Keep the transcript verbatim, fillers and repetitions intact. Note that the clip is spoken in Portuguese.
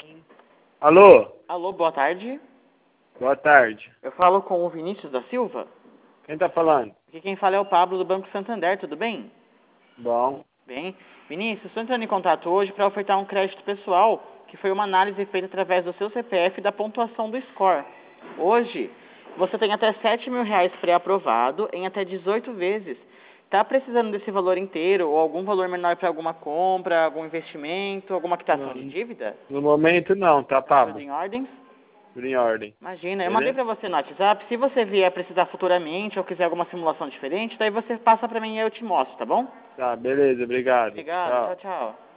Alô? Alô, boa tarde. Boa tarde. Eu falo com o Vinícius da Silva. Quem tá falando? Aqui quem fala é o Pablo do Banco Santander, tudo bem? Bom. Bem. Vinícius, estou entrando em contato hoje para ofertar um crédito pessoal, que foi uma análise feita através do seu C P F e da pontuação do score. Hoje, você tem até sete mil reais pré-aprovado em até dezoito vezes. Tá precisando desse valor inteiro ou algum valor menor para alguma compra, algum investimento, alguma quitação Não, de dívida? no momento não, tá, Tá tudo Pablo? em ordem? Tudo em ordem. Imagina, eu mandei Beleza? pra você no WhatsApp. Se você vier precisar futuramente ou quiser alguma simulação diferente, daí você passa pra mim e eu te mostro, tá bom? Tá, beleza, obrigado. Obrigado, Tchau. tchau, tchau.